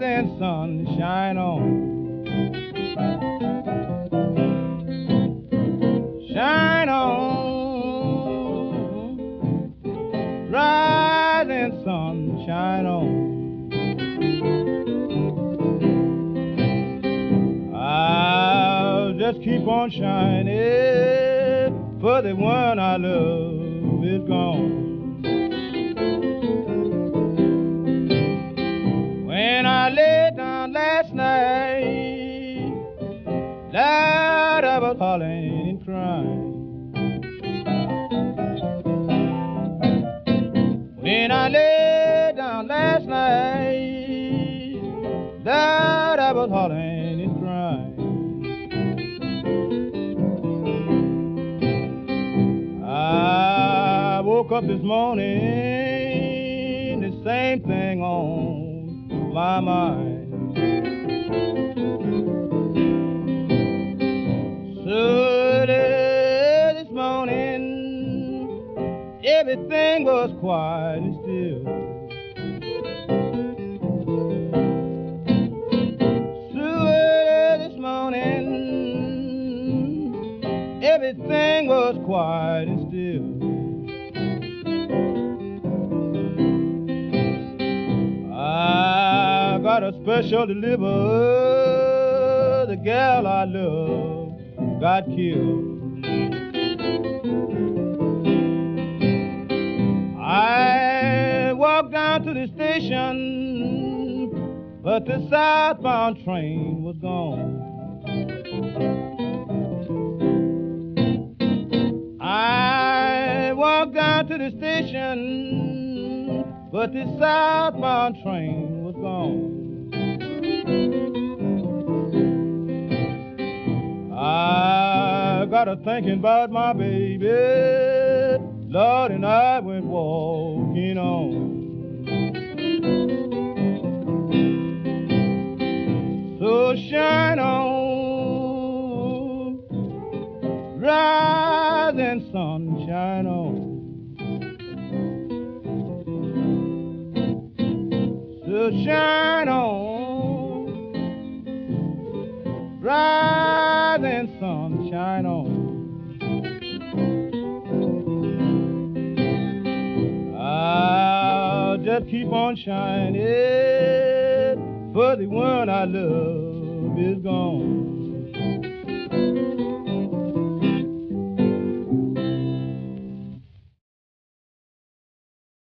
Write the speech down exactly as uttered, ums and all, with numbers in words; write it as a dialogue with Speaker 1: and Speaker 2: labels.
Speaker 1: rising sun shine on. Shine on, rising sun, shine on. I'll just keep on shining, for the one I love is gone. When I lay down last night, Lord, I was hollering and crying. When I lay down last night, Lord, I was hollering and crying. I woke up this morning, the same thing on my mind. Early this morning, everything was quiet and still. So early this morning, everything was quiet and still. I got a special deliver, the gal I love got killed. I walked down to the station, but the southbound train was gone. I walked down to the station, but the southbound train was gone. I got a thinking about my baby, Lord, and I went walking on. So shine on, rising sun, shine on. So shine on, rising sun, shine on. I'll just keep on shining, for the one I love is gone.